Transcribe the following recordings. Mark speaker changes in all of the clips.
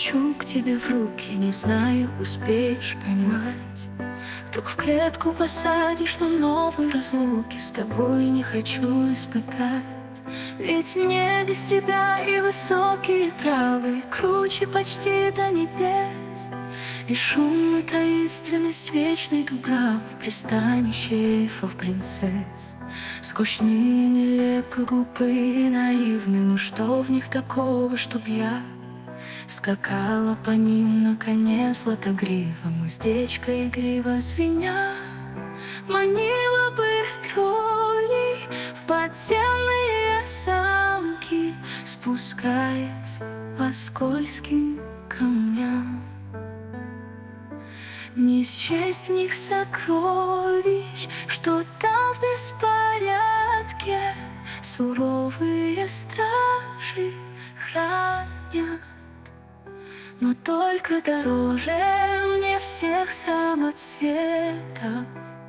Speaker 1: лечу к тебе в руки, не знаю, успеешь поймать. Вдруг в клетку посадишь, но новой разлуки с тобой не хочу испытать. Ведь мне без тебя и высокие травы круче почти до небес. И шум, и таинственность вечной дубравы, пристанище эльфов, принцесс. Скучные, нелепы, глупые, наивны, но что в них такого, чтоб я скакала по ним на коне златогривом, уздечка игриво звеня манила бы троллей в подземные замки, спускаясь по скользким камням. Не счесть в них сокровищ, что там в беспорядке суровые стражи хранят. Но только дороже мне всех самоцветов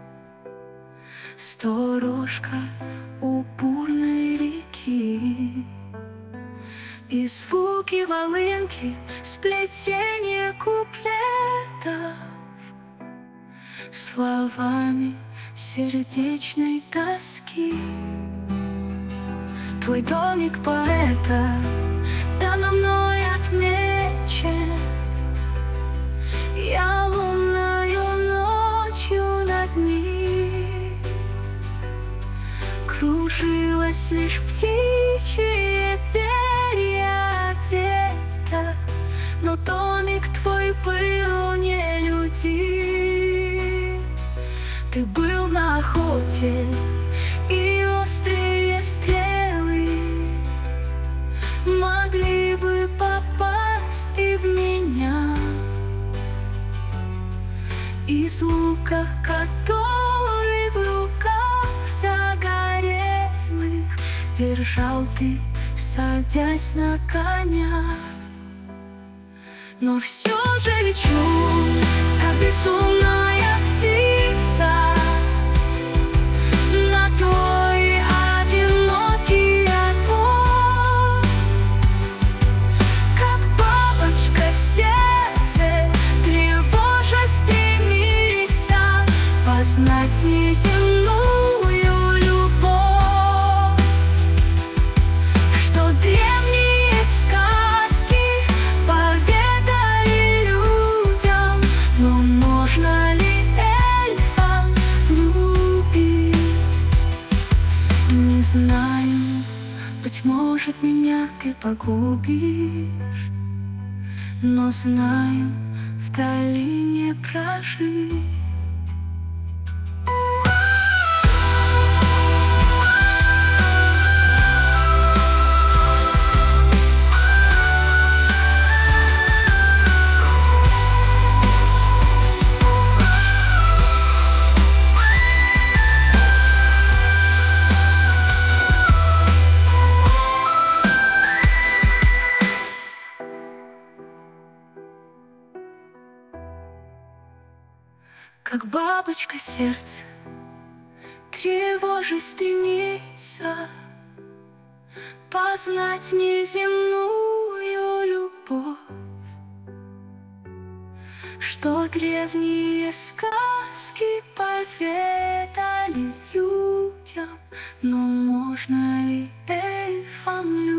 Speaker 1: сторожка у бурной реки. И звуки волынки, сплетение куплетов словами сердечной тоски. Твой домик поэта давно мной отмечен. Я лунною ночью над ним кружилась лишь птичьи перья одета, но домик твой был нелюдим. Ты был на охоте, и острые стрелы могли бы попасть и в меня. Из лука, который в руках загорелых держал ты, садясь на коня. Но все же лечу, как безумная птица, на твой одинокий отбор. Как бабочка сердце тревожа стремится познать неземную любовь, что древние сказки поведали людям. Но можно ли эльфам любить? Не знаю, быть может, меня ты погубишь, но знаю, в долине прожить. Как бабочка сердце тревожить стремится познать неземную любовь, что древние сказки поведали людям. Но можно ли эльфам любить?